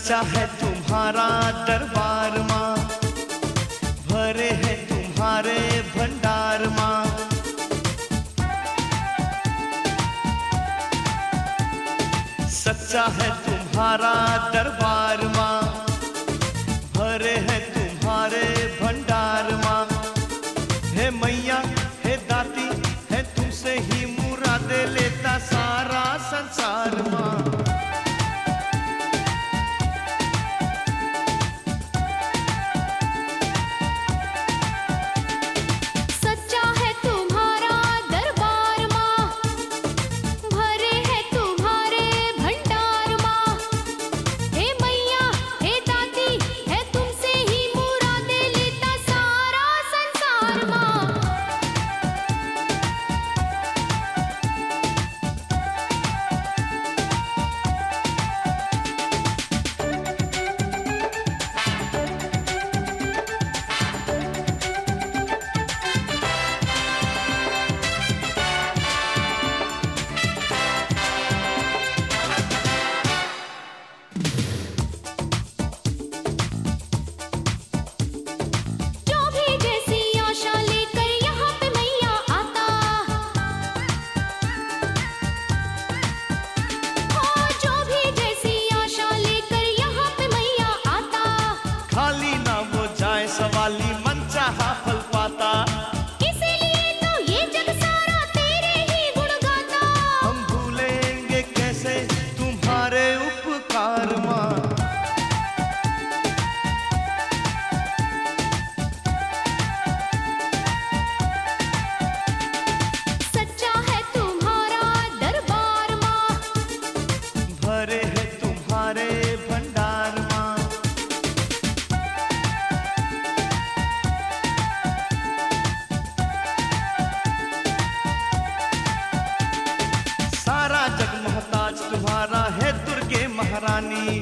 सच्चा है तुम्हारा दरबार माँ, भरे हैं तुम्हारे भंडार माँ। सच्चा है तुम्हारा दरबार माँ, भरे हैं तुम्हारे भंडार माँ। हे मैया हे दाती है तुमसे ही मुरादे लेता सारा संसार माँ। सवाली मन चाहा फल पाता, इसीलिए तो ये जग सारा तेरे ही गुण गाता। हम भूलेंगे कैसे तुम्हारे उपकार माँ। सच्चा है तुम्हारा दरबार माँ, भरे हैं तुम्हारे भंडार माँ। सारा जग मोहताज तुम्हारा है दुर्गे महारानी।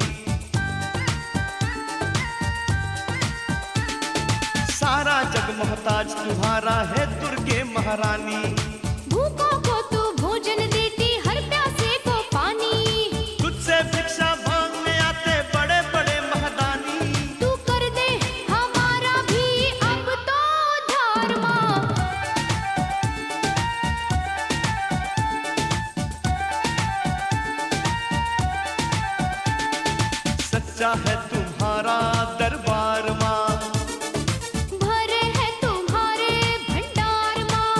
सारा जग मोहताज तुम्हारा है दुर्गे महारानी। भूखों को तू भोजन देती, हर प्यासे को पानी। तुझसे भिक्षा मांगने आते बड़े बड़े महदानी। तू कर दे हमारा भी अब तो उद्धार माँ। सच्चा है तुम्हारा दरबार माँ, भरे हैं तुम्हारे भंडार माँ।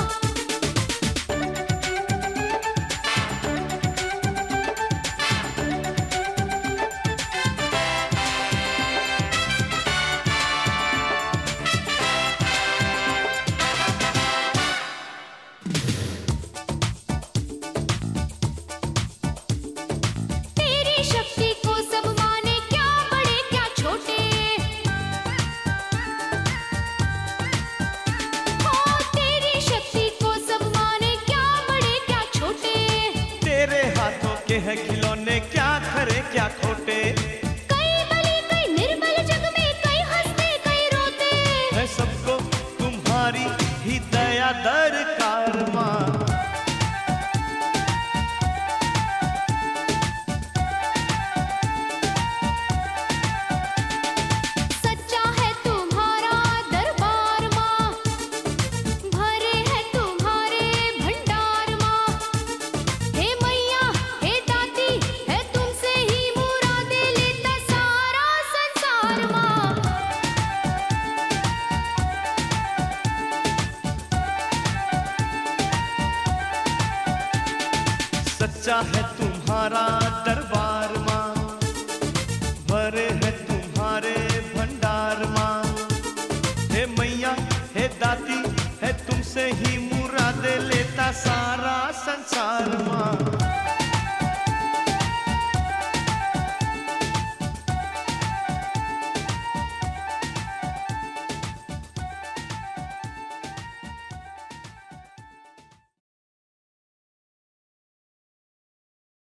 तेरी शक्ति को सब माने, क्या बड़े क्या छोटे। हो तेरी शक्ति को सब माने, क्या बड़े क्या छोटे। तेरे हाथों के हैं खिलौने, क्या खरे क्या खोटे। कई बलि कई निर्बल जग में, कई हंसते कई रोते। है सबको तुम्हारी ही दया दरकार माँ। सच्चा है तुम्हारा दरबार माँ, भरे हैं तुम्हारे भंडार माँ। हे मैया हे दाती है तुमसे ही मुरादे लेता सारा संसार माँ। सच्चा है तुम्हारा दरबार माँ, भरे हैं तुम्हारे भंडार माँ। हे मैया हे दाती है तुमसे ही मुरादे लेता सारा संसार माँ।